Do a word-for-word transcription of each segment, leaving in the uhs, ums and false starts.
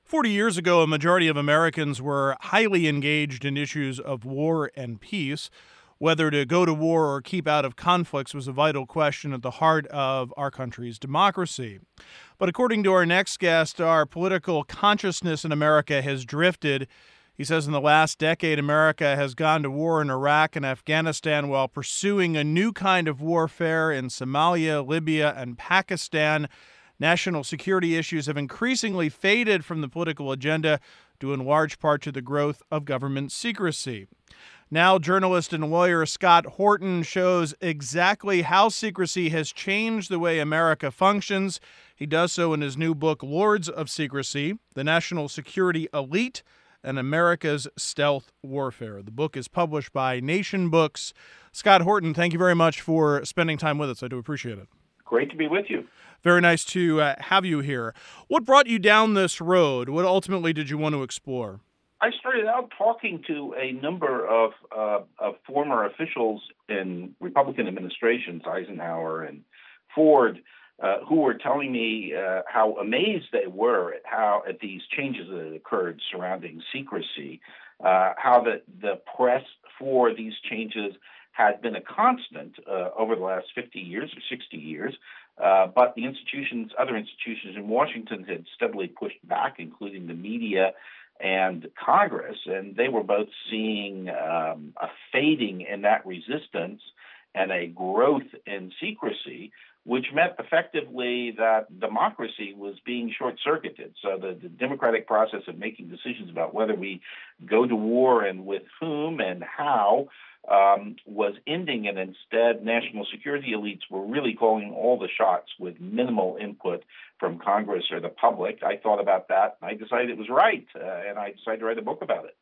forty years ago, a majority of Americans were highly engaged in issues of war and peace. Whether to go to war or keep out of conflicts was a vital question at the heart of our country's democracy. But according to our next guest, our political consciousness in America has drifted. He says in the last decade, America has gone to war in Iraq and Afghanistan while pursuing a new kind of warfare in Somalia, Libya, and Pakistan. National security issues have increasingly faded from the political agenda, due in large part to the growth of government secrecy. Now, journalist and lawyer Scott Horton shows exactly how secrecy has changed the way America functions. He does so in his new book, Lords of Secrecy, The National Security Elite and America's Stealth Warfare. The book is published by Nation Books. Scott Horton, thank you very much for spending time with us. I do appreciate it. Great to be with you. Very nice to uh, have you here. What brought you down this road? What ultimately did you want to explore? I started out talking to a number of, uh, of former officials in Republican administrations, Eisenhower and Ford, uh, who were telling me uh, how amazed they were at how at these changes that had occurred surrounding secrecy, uh, how the, the press for these changes had been a constant uh, over the last fifty years or sixty years, uh, but the institutions, other institutions in Washington had steadily pushed back, including the media and Congress, and they were both seeing um, a fading in that resistance and a growth in secrecy, which meant effectively that democracy was being short-circuited. So the, the democratic process of making decisions about whether we go to war and with whom and how um, was ending, and instead national security elites were really calling all the shots with minimal input from Congress or the public. I thought about that, and I decided it was right, uh, and I decided to write a book about it.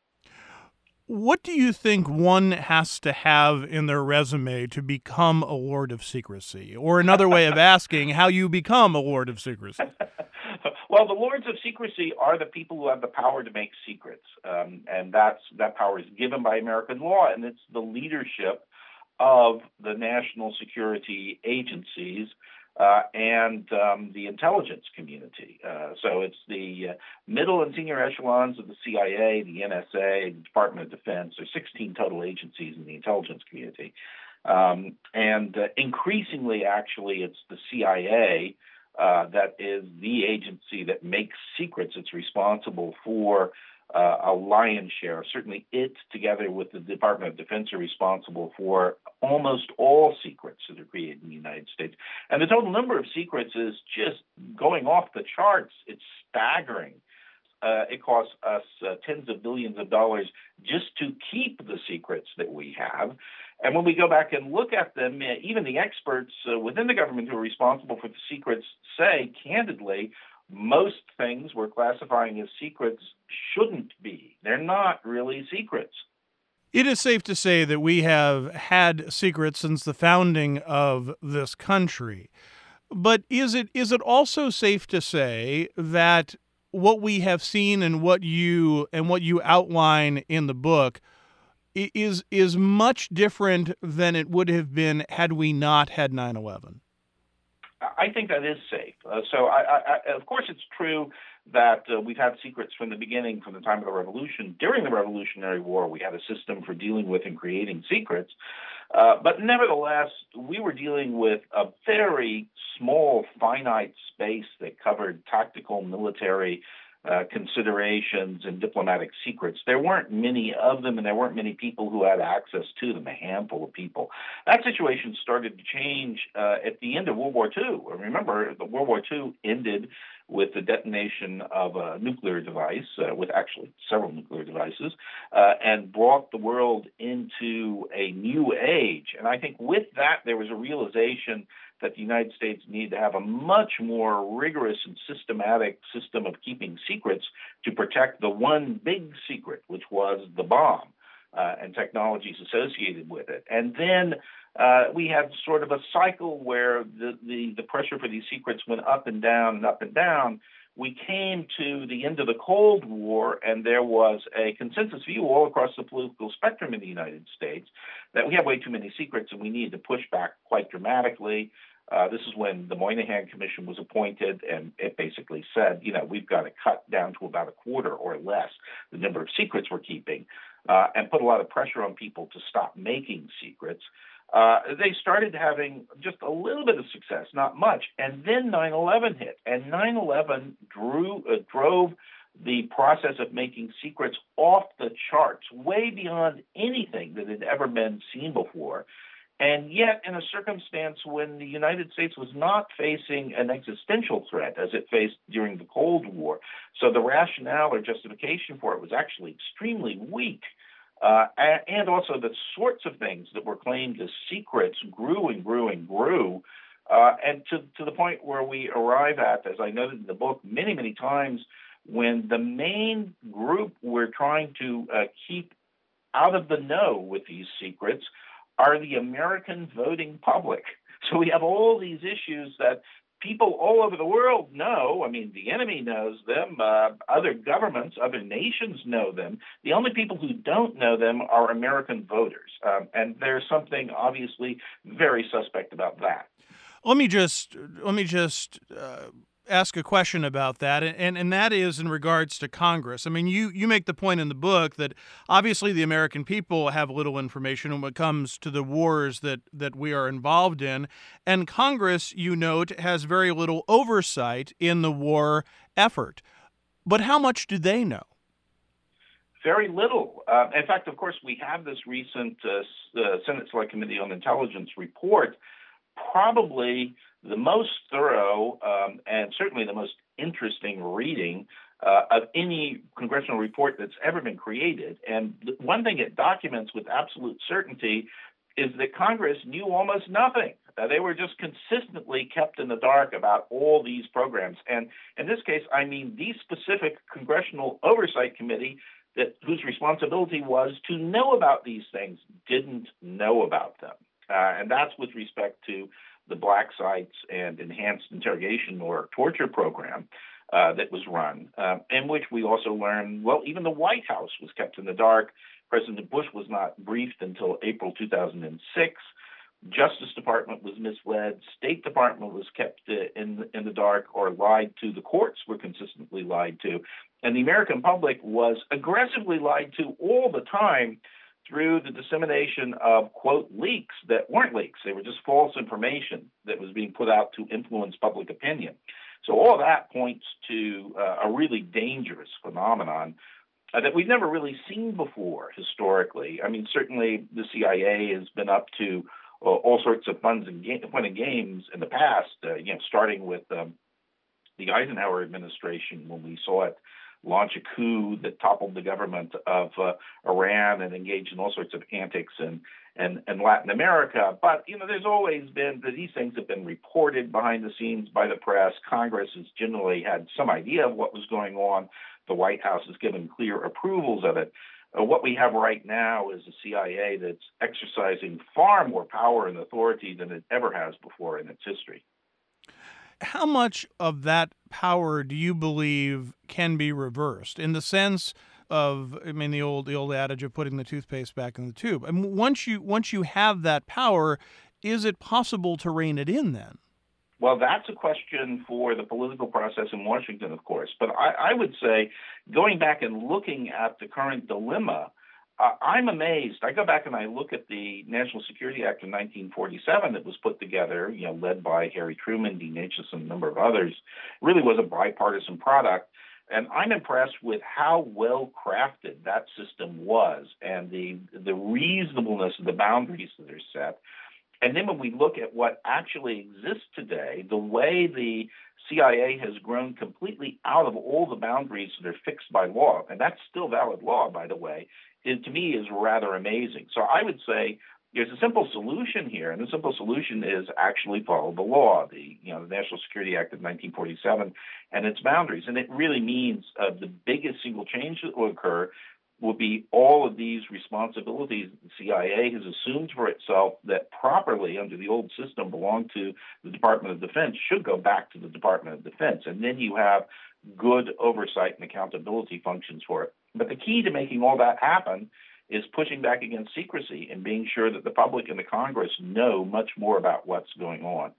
What do you think one has to have in their resume to become a Lord of Secrecy? Or another way of asking, how you become a Lord of Secrecy? Well, the Lords of Secrecy are the people who have the power to make secrets, um, and that's that power is given by American law, and it's the leadership of the national security agencies uh, and um, the intelligence community. Uh, so it's the uh, middle and senior echelons of the C I A, the N S A, the Department of Defense. There's sixteen total agencies in the intelligence community. Um, and uh, increasingly, actually, it's the C I A uh, that is the agency that makes secrets. It's responsible for uh, a lion's share. Certainly it, together with the Department of Defense, are responsible for almost all secrets that are created in the United States. And the total number of secrets is just going off the charts. It's staggering. Uh, it costs us uh, tens of billions of dollars just to keep the secrets that we have. And when we go back and look at them, uh, even the experts uh, within the government who are responsible for the secrets say, candidly, most things we're classifying as secrets shouldn't be. They're not really secrets. It is safe to say that we have had secrets since the founding of this country. But is it is it also safe to say that what we have seen and what you and what you outline in the book is is much different than it would have been had we not had nine eleven? I think that is safe. Uh, so, I, I, of course, it's true that uh, we've had secrets from the beginning, from the time of the Revolution. During the Revolutionary War, we had a system for dealing with and creating secrets. Uh, but nevertheless, we were dealing with a very small, finite space that covered tactical military uh, considerations and diplomatic secrets. There weren't many of them, and there weren't many people who had access to them, a handful of people. That situation started to change uh, at the end of World War Two. Remember, the World War Two ended with the detonation of a nuclear device, uh, with actually several nuclear devices, uh, and brought the world into a new age. And I think with that, there was a realization that the United States needed to have a much more rigorous and systematic system of keeping secrets to protect the one big secret, which was the bomb uh, and technologies associated with it. And then Uh, we had sort of a cycle where the, the, the pressure for these secrets went up and down and up and down. We came to the end of the Cold War, and there was a consensus view all across the political spectrum in the United States that we have way too many secrets and we needed to push back quite dramatically. Uh, this is when the Moynihan Commission was appointed, and it basically said, you know, we've got to cut down to about a quarter or less the number of secrets we're keeping, uh, and put a lot of pressure on people to stop making secrets. Uh, they started having just a little bit of success, not much, and then nine eleven hit, and nine eleven drew, uh, drove the process of making secrets off the charts, way beyond anything that had ever been seen before. And yet, in a circumstance when the United States was not facing an existential threat as it faced during the Cold War, so the rationale or justification for it was actually extremely weak. Uh, and also the sorts of things that were claimed as secrets grew and grew and grew, uh, and to, to the point where we arrive at, as I noted in the book many, many times, when the main group we're trying to uh, keep out of the know with these secrets are the American voting public. So we have all these issues that people all over the world know. I mean, the enemy knows them. Uh, other governments, other nations know them. The only people who don't know them are American voters. Um, and there's something obviously very suspect about that. Let me just let me just uh, ask a question about that, and and that is in regards to Congress. I mean, you you make the point in the book that obviously the American people have little information when it comes to the wars that that we are involved in, and Congress, you note, has very little oversight in the war effort. But how much do they know? Very little. Uh, in fact, of course, we have this recent uh, uh, Senate Select Committee on Intelligence report, probably the most thorough um, and certainly the most interesting reading uh, of any congressional report that's ever been created. And one thing it documents with absolute certainty is that Congress knew almost nothing. Uh, they were just consistently kept in the dark about all these programs. And in this case, I mean the specific Congressional Oversight Committee that whose responsibility was to know about these things didn't know about them. Uh, and that's with respect to the black sites and enhanced interrogation or torture program uh, that was run, uh, in which we also learned, well, even the White House was kept in the dark. President Bush was not briefed until April two thousand six. Justice Department was misled. State Department was kept uh, in, in the dark or lied to. The courts were consistently lied to. And the American public was aggressively lied to all the time through the dissemination of, quote, leaks that weren't leaks. They were just false information that was being put out to influence public opinion. So all that points to uh, a really dangerous phenomenon uh, that we've never really seen before historically. I mean, certainly the C I A has been up to uh, all sorts of fun and, ga- fun and games in the past, uh, you know, starting with um, the Eisenhower administration when we saw it launch a coup that toppled the government of uh, Iran and engaged in all sorts of antics in, in, in Latin America. But, you know, there's always been that these things have been reported behind the scenes by the press. Congress has generally had some idea of what was going on. The White House has given clear approvals of it. Uh, what we have right now is a C I A that's exercising far more power and authority than it ever has before in its history. How much of that power do you believe can be reversed in the sense of, I mean, the old the old adage of putting the toothpaste back in the tube? I mean, once you once you have that power, is it possible to rein it in then? Well, that's a question for the political process in Washington, of course. But I, I would say, going back and looking at the current dilemma, Uh, I'm amazed. I go back and I look at the National Security Act of nineteen forty-seven that was put together, you know, led by Harry Truman, Dean Acheson, and a number of others. Really was a bipartisan product. And I'm impressed with how well crafted that system was and the the reasonableness of the boundaries that are set. And then when we look at what actually exists today, the way the C I A has grown completely out of all the boundaries that are fixed by law, and that's still valid law, by the way, it, to me is rather amazing. So I would say there's a simple solution here, and the simple solution is actually follow the law, the you know the National Security Act of nineteen forty-seven and its boundaries. And it really means uh, the biggest single change that will occur will be all of these responsibilities the C I A has assumed for itself that properly under the old system belong to the Department of Defense should go back to the Department of Defense. And then you have good oversight and accountability functions for it. But the key to making all that happen is pushing back against secrecy and being sure that the public and the Congress know much more about what's going on.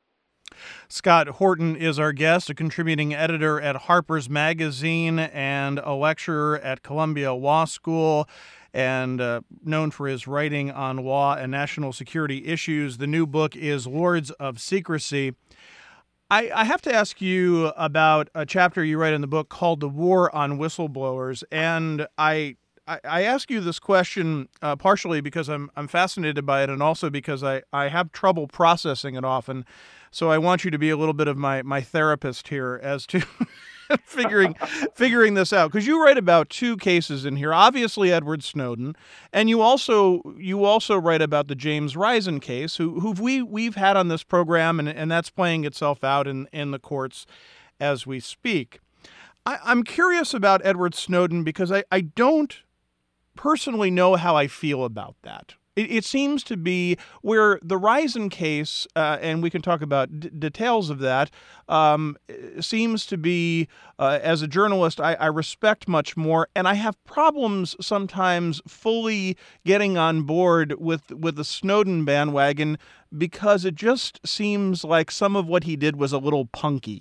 Scott Horton is our guest, a contributing editor at Harper's Magazine and a lecturer at Columbia Law School, and uh, known for his writing on law and national security issues. The new book is Lords of Secrecy. I, I have to ask you about a chapter you write in the book called The War on Whistleblowers. And I I, I ask you this question uh, partially because I'm I'm fascinated by it, and also because I, I have trouble processing it often. So I want you to be a little bit of my, my therapist here as to figuring figuring this out, because you write about two cases in here. Obviously, Edward Snowden, and you also you also write about the James Risen case, who who we we've had on this program, and, and that's playing itself out in, in the courts as we speak. I, I'm curious about Edward Snowden because I, I don't personally know how I feel about that. It, it seems to be where the Risen case, uh, and we can talk about d- details of that, um, seems to be, uh, as a journalist, I, I respect much more, and I have problems sometimes fully getting on board with, with the Snowden bandwagon because it just seems like some of what he did was a little punky.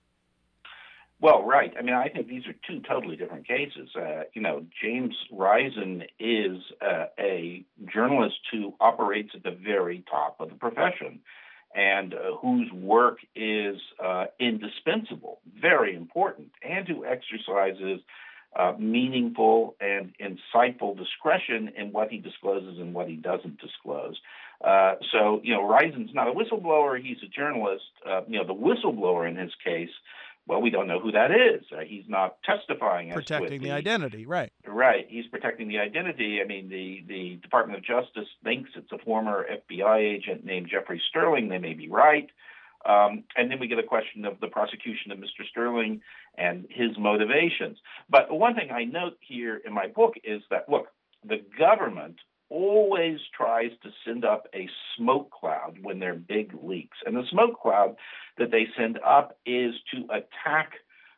Well, right. I mean, I think these are two totally different cases. Uh, you know, James Risen is uh, a journalist who operates at the very top of the profession and uh, whose work is uh, indispensable, very important, and who exercises uh, meaningful and insightful discretion in what he discloses and what he doesn't disclose. Uh, so, you know, Risen's not a whistleblower. He's a journalist. Uh, you know, the whistleblower in his case, well, we don't know who that is. Uh, he's not testifying as to it. Protecting the identity, right. Right. He's protecting the identity. I mean, the, the Department of Justice thinks it's a former F B I agent named Jeffrey Sterling. They may be right. Um, and then we get a question of the prosecution of Mister Sterling and his motivations. But one thing I note here in my book is that, look, the government always tries to send up a smoke cloud when there are big leaks. And the smoke cloud that they send up is to attack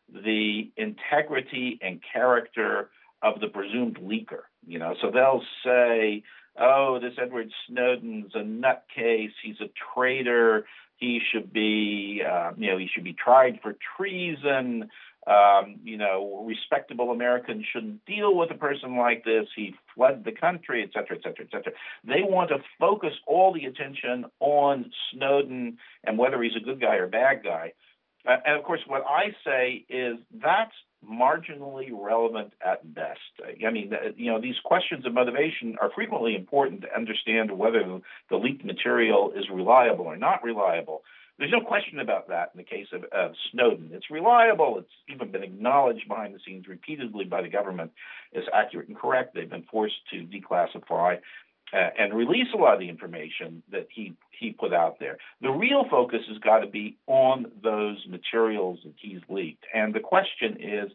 the integrity and character of the presumed leaker. You know, so they'll say, oh, this Edward Snowden's a nutcase, he's a traitor, he should be, uh, you know, he should be tried for treason. Um, you know, respectable Americans shouldn't deal with a person like this. He fled the country, et cetera, et cetera, et cetera. They want to focus all the attention on Snowden and whether he's a good guy or bad guy. Uh, and of course, what I say is that's marginally relevant at best. I mean, you know, these questions of motivation are frequently important to understand whether the leaked material is reliable or not reliable. There's no question about that in the case of, of Snowden. It's reliable. It's even been acknowledged behind the scenes repeatedly by the government as accurate and correct. They've been forced to declassify uh, and release a lot of the information that he, he put out there. The real focus has got to be on those materials that he's leaked. And the question is,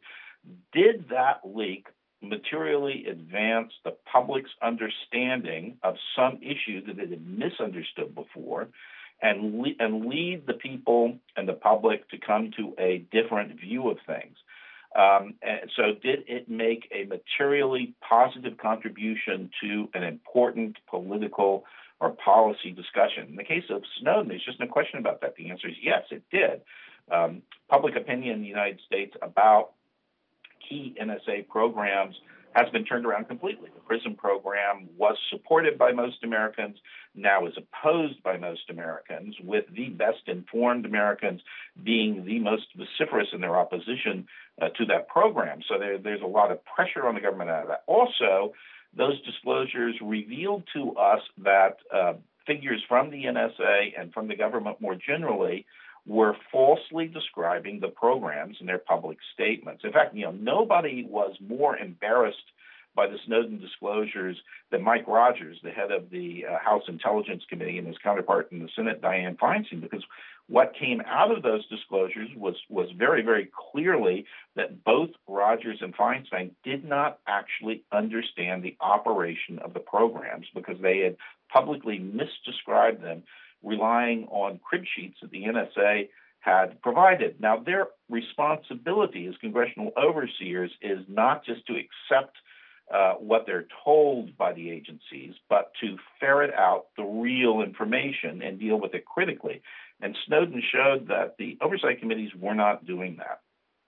did that leak materially advance the public's understanding of some issue that it had misunderstood before, and, le- and lead the people and the public to come to a different view of things? Um, and so did it make a materially positive contribution to an important political or policy discussion? In the case of Snowden, there's just no question about that. The answer is yes, it did. Um, public opinion in the United States about key N S A programs has been turned around completely. The PRISM program was supported by most Americans, now is opposed by most Americans, with the best informed Americans being the most vociferous in their opposition uh, to that program. So there, there's a lot of pressure on the government out of that. Also, those disclosures revealed to us that uh, figures from the N S A and from the government more generally were falsely describing the programs in their public statements. In fact, you know, nobody was more embarrassed by the Snowden disclosures than Mike Rogers, the head of the uh, House Intelligence Committee, and his counterpart in the Senate, Dianne Feinstein, because what came out of those disclosures was, was very, very clearly that both Rogers and Feinstein did not actually understand the operation of the programs because they had publicly misdescribed them, relying on crib sheets that the N S A had provided. Now, their responsibility as congressional overseers is not just to accept uh, what they're told by the agencies, but to ferret out the real information and deal with it critically. And Snowden showed that the oversight committees were not doing that.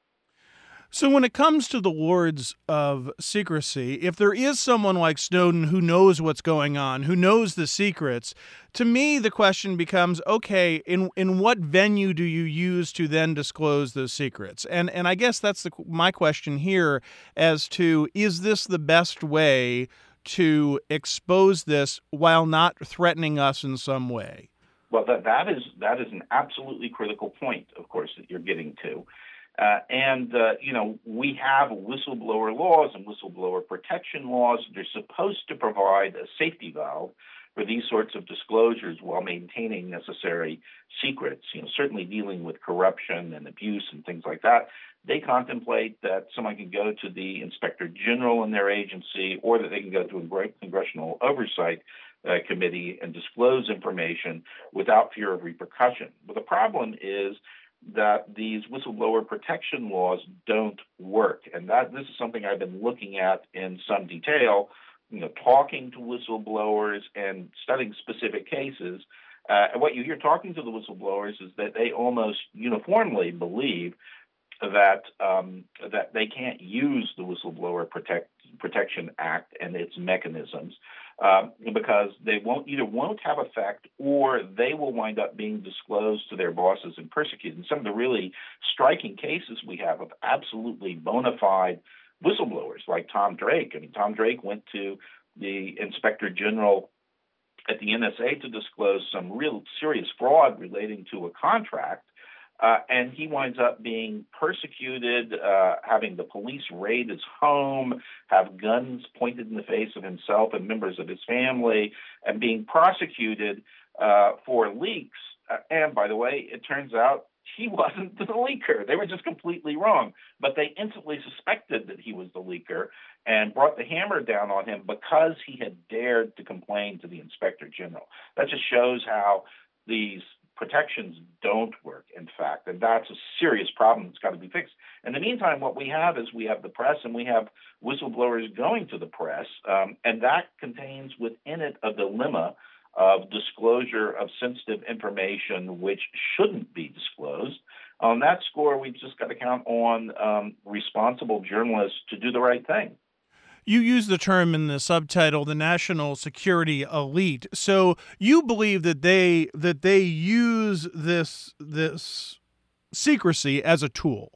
So when it comes to the wards of secrecy, if there is someone like Snowden who knows what's going on, who knows the secrets, to me the question becomes, okay, in in what venue do you use to then disclose those secrets? And and I guess that's the my question here as to, is this the best way to expose this while not threatening us in some way? Well, that that is that is an absolutely critical point, of course, that you're getting to. Uh, and, uh, you know, we have whistleblower laws and whistleblower protection laws. They're supposed to provide a safety valve for these sorts of disclosures while maintaining necessary secrets, you know, certainly dealing with corruption and abuse and things like that. They contemplate that someone can go to the inspector general in their agency, or that they can go to a congressional oversight uh, committee and disclose information without fear of repercussion. But the problem is that these whistleblower protection laws don't work. And that this is something I've been looking at in some detail, you know, talking to whistleblowers and studying specific cases. Uh, and what you hear talking to the whistleblowers is that they almost uniformly believe that um, that they can't use the Whistleblower Protect, Protection Act and its mechanisms uh, because they won't either won't have effect, or they will wind up being disclosed to their bosses and persecuted. And some of the really striking cases we have of absolutely bona fide whistleblowers, like Tom Drake. I mean, Tom Drake went to the Inspector General at the N S A to disclose some real serious fraud relating to a contract. Uh, and he winds up being persecuted, uh, having the police raid his home, have guns pointed in the face of himself and members of his family, and being prosecuted uh, for leaks. Uh, and by the way, it turns out he wasn't the leaker. They were just completely wrong. But they instantly suspected that he was the leaker and brought the hammer down on him because he had dared to complain to the Inspector General. That just shows how these protections don't work, in fact, and that's a serious problem that's got to be fixed. In the meantime, what we have is we have the press and we have whistleblowers going to the press, um, and that contains within it a dilemma of disclosure of sensitive information which shouldn't be disclosed. On that score, we've just got to count on um, responsible journalists to do the right thing. You use the term in the subtitle, the national security elite. So you believe that they that they use this this secrecy as a tool.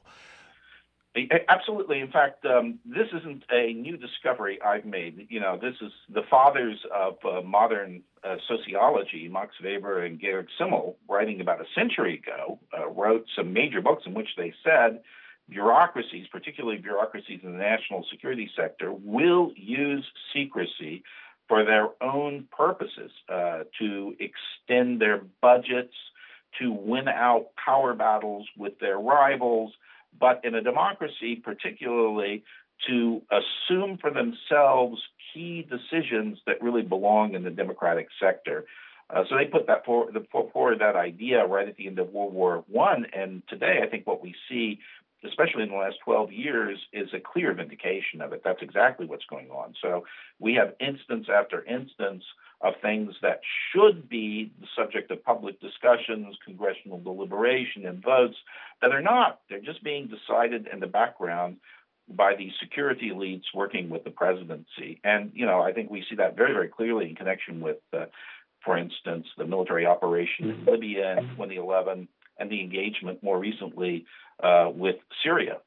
Absolutely. In fact, um, this isn't a new discovery I've made. You know, this is the fathers of uh, modern uh, sociology, Max Weber and Georg Simmel, writing about a century ago, uh, wrote some major books in which they said bureaucracies, particularly bureaucracies in the national security sector, will use secrecy for their own purposes, uh, to extend their budgets, to win out power battles with their rivals, but in a democracy, particularly to assume for themselves key decisions that really belong in the democratic sector. Uh, so they put that forward, forward that idea right at the end of World War One, and today I think what we see, especially in the last twelve years, is a clear vindication of it. That's exactly what's going on. So we have instance after instance of things that should be the subject of public discussions, congressional deliberation, and votes that are not. They're just being decided in the background by the security elites working with the presidency. And, you know, I think we see that very, very clearly in connection with, uh, for instance, the military operation in Libya in twenty eleven and the engagement more recently uh, with Syria.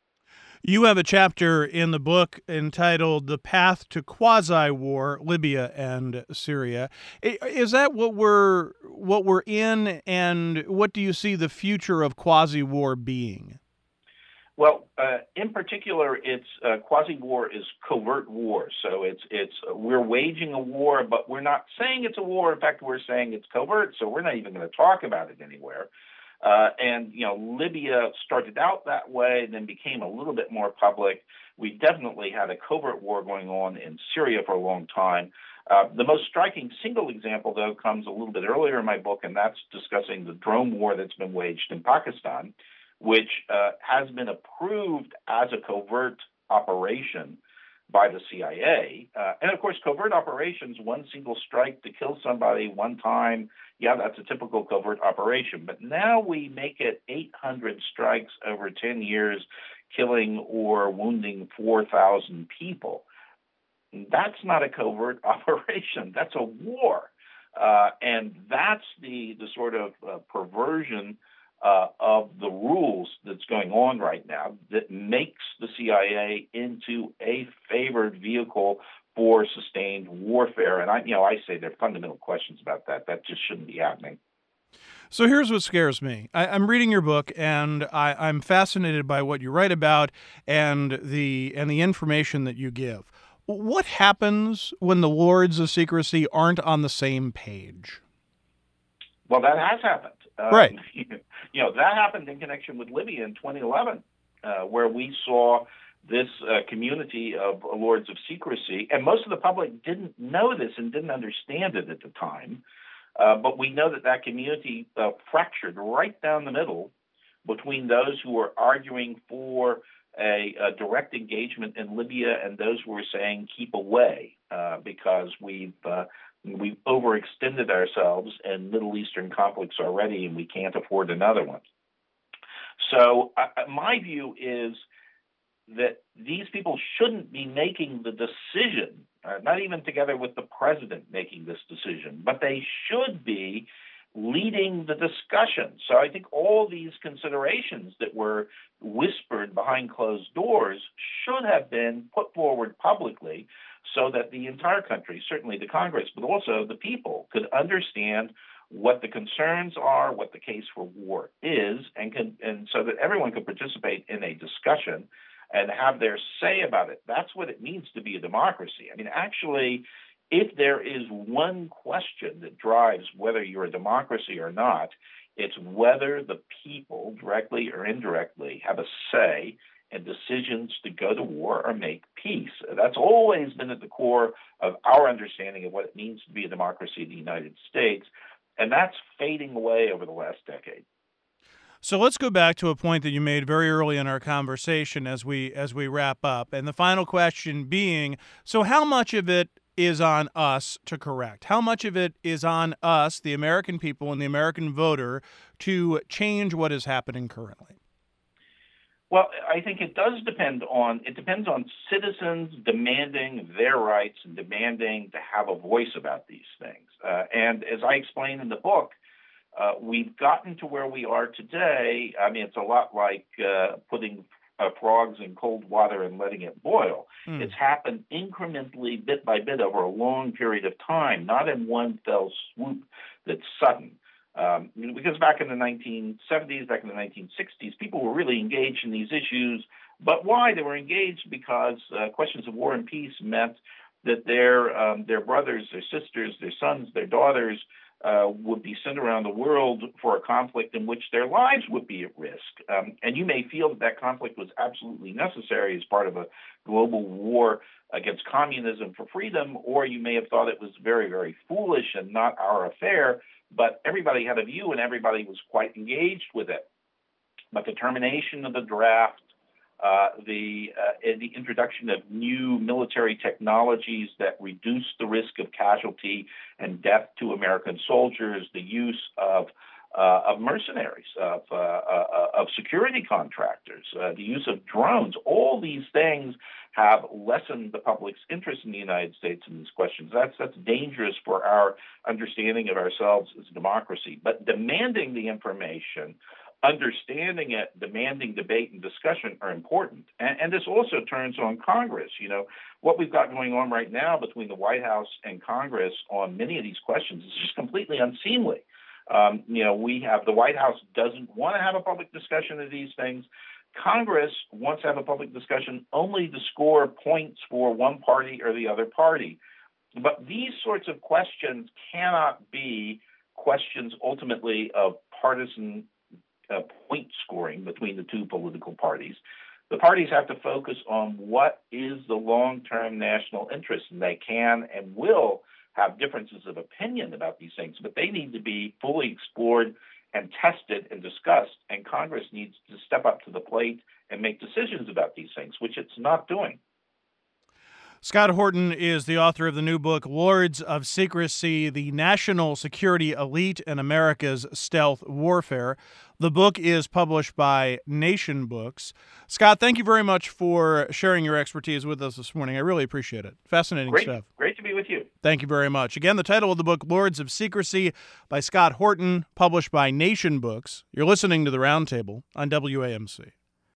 You have a chapter in the book entitled "The Path to Quasi-War: Libya and Syria." Is that what we're what we're in, and what do you see the future of quasi-war being? Well, uh, in particular, it's uh, quasi-war is covert war. So it's it's uh, we're waging a war, but we're not saying it's a war. In fact, we're saying it's covert. So we're not even going to talk about it anywhere. Uh, and, you know, Libya started out that way, then became a little bit more public. We definitely had a covert war going on in Syria for a long time. Uh, the most striking single example, though, comes a little bit earlier in my book, and that's discussing the drone war that's been waged in Pakistan, which uh, has been approved as a covert operation by the C I A. Uh, and of course, covert operations, one single strike to kill somebody one time, yeah, that's a typical covert operation. But now we make it eight hundred strikes over ten years, killing or wounding four thousand people. That's not a covert operation. That's a war. Uh, and that's the, the sort of uh, perversion uh, of the rules that's going on right now that makes the C I A into a favored vehicle for sustained warfare. And I, you know, I say there are fundamental questions about that. That just shouldn't be happening. So here's what scares me. I, I'm reading your book, and I, I'm fascinated by what you write about and the and the information that you give. What happens when the Lords of Secrecy aren't on the same page? Well, that has happened. Um, Right. You know, that happened in connection with Libya in twenty eleven, uh, where we saw this uh, community of Lords of Secrecy, and most of the public didn't know this and didn't understand it at the time. Uh, but we know that that community uh, fractured right down the middle between those who were arguing for a, a direct engagement in Libya and those who were saying keep away uh, because we've uh, we've overextended ourselves in Middle Eastern conflicts already and we can't afford another one. So uh, my view is that these people shouldn't be making the decision, uh, not even together with the president making this decision, but they should be leading the discussion. So I think all these considerations that were whispered behind closed doors should have been put forward publicly so that the entire country, certainly the Congress, but also the people, could understand what the concerns are, what the case for war is, and can, and so that everyone could participate in a discussion and have their say about it. That's what it means to be a democracy. I mean, actually, if there is one question that drives whether you're a democracy or not, it's whether the people, directly or indirectly, have a say in decisions to go to war or make peace. That's always been at the core of our understanding of what it means to be a democracy in the United States, and that's fading away over the last decade. So let's go back to a point that you made very early in our conversation as we as we wrap up. And the final question being, so how much of it is on us to correct? How much of it is on us, the American people and the American voter, to change what is happening currently? Well, I think it does depend on, it depends on citizens demanding their rights and demanding to have a voice about these things. Uh, and as I explain in the book, uh, we've gotten to where we are today. I mean, it's a lot like uh, putting uh, frogs in cold water and letting it boil. Mm. It's happened incrementally, bit by bit, over a long period of time, not in one fell swoop that's sudden. Um, because back in the nineteen seventies, back in the nineteen sixties, people were really engaged in these issues. But why? They were engaged because uh, questions of war and peace meant that their um, their brothers, their sisters, their sons, their daughters uh, would be sent around the world for a conflict in which their lives would be at risk. Um, and you may feel that that conflict was absolutely necessary as part of a global war against communism for freedom, or you may have thought it was very, very foolish and not our affair. But everybody had a view and everybody was quite engaged with it. But the termination of the draft, uh, the uh, the introduction of new military technologies that reduce the risk of casualty and death to American soldiers, the use of uh, of mercenaries, of uh, uh, of security contractors, uh, the use of drones, all these things have lessened the public's interest in the United States in these questions. That's that's dangerous for our understanding of ourselves as a democracy. But demanding the information, understanding it, demanding debate and discussion are important. And, and this also turns on Congress. You know, what we've got going on right now between the White House and Congress on many of these questions is just completely unseemly. Um, you know, we have the White House doesn't want to have a public discussion of these things. Congress wants to have a public discussion only to score points for one party or the other party. But these sorts of questions cannot be questions ultimately of partisan uh, point scoring between the two political parties. The parties have to focus on what is the long-term national interest, and they can and will have differences of opinion about these things, but they need to be fully explored and tested and discussed, and Congress needs to step up to the plate and make decisions about these things, which it's not doing. Scott Horton is the author of the new book, Lords of Secrecy, The National Security Elite and America's Stealth Warfare. The book is published by Nation Books. Scott, thank you very much for sharing your expertise with us this morning. I really appreciate it. Fascinating Great, stuff. Great to be with you. Thank you very much. Again, the title of the book, Lords of Secrecy, by Scott Horton, published by Nation Books. You're listening to The Roundtable on W A M C.